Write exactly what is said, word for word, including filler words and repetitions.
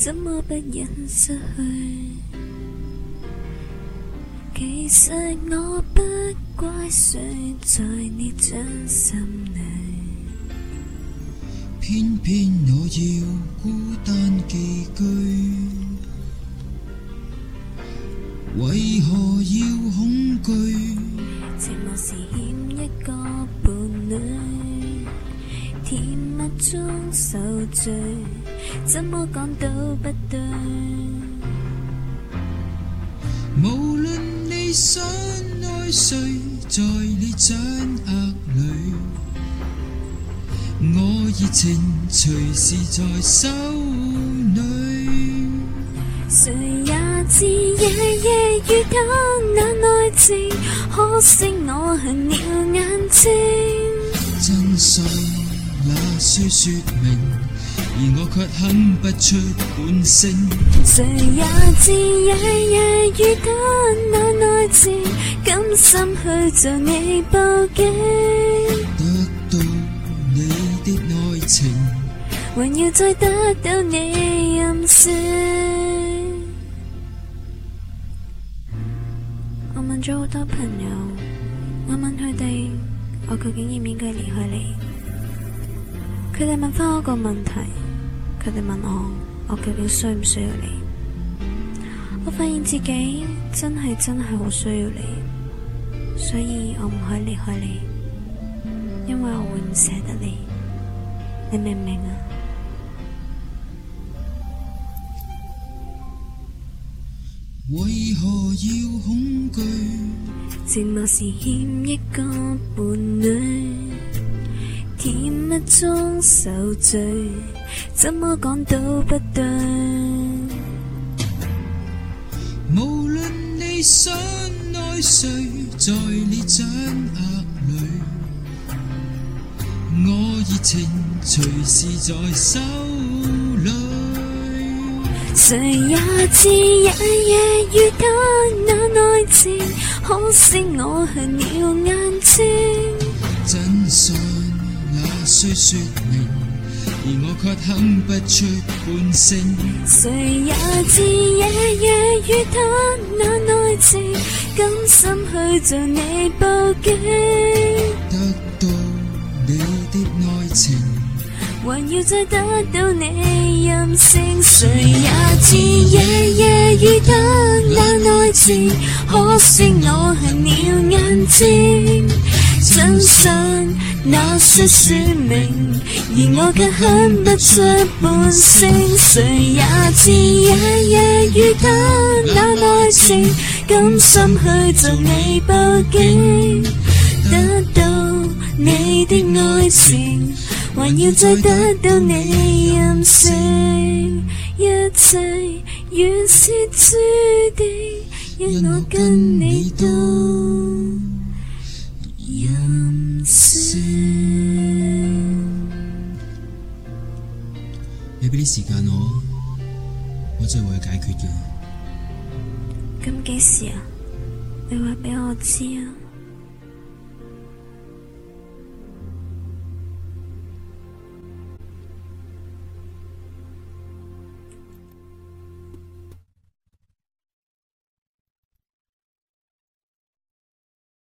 怎麼不忍失去？其實我不怪誰，在你掌心裏， 偏偏我要孤單寄居。為何要恐懼？ 寂寞時欠一個伴侶，甜蜜中受罪，怎麼講都不對。 無論你想愛誰，在你掌握裏，我熱情隨時在手裏。 誰也知夜夜遇到那愛情，可惜我恨了眼睛。 真相那需說明，而我卻哼不出本聲。 誰也知夜夜遇到那愛情，甘心去做你報警。 得到你的愛情， 還要再得到你任性。我問咗好多朋友，我問佢哋，我究竟應唔應該離開你？佢哋問返我個問題，佢哋問我，我究竟需唔需要你？我發現自己真係真係好需要你，所以我唔可以離開你，因為我會唔捨得你，你明唔明啊？ 為何要恐懼？ 寂寞時欠一個伴侶，甜蜜中受罪，怎麼講都不對。 無論你想愛誰，在你掌握裏，我熱情隨時在手裏。 誰也知夜夜遇到那愛情，可惜我恨了眼睛。 真相那需說明，而我卻哼不出半聲。 誰也知夜夜遇到那愛情，甘心去做你報警。 得到你的愛情， 還要再得到你任性。誰也知夜夜遇到那愛情，可惜我恨了眼睛。真相那需說明，而我卻哼不出半聲。誰也知夜夜遇到那愛情，甘心去做你報警。得到你的愛情，還要再得到你任性。一切原是注定，讓我跟你都任性。 你俾啲時間我，我真係會去解決嘅。 咁幾時啊？你話俾我知啊。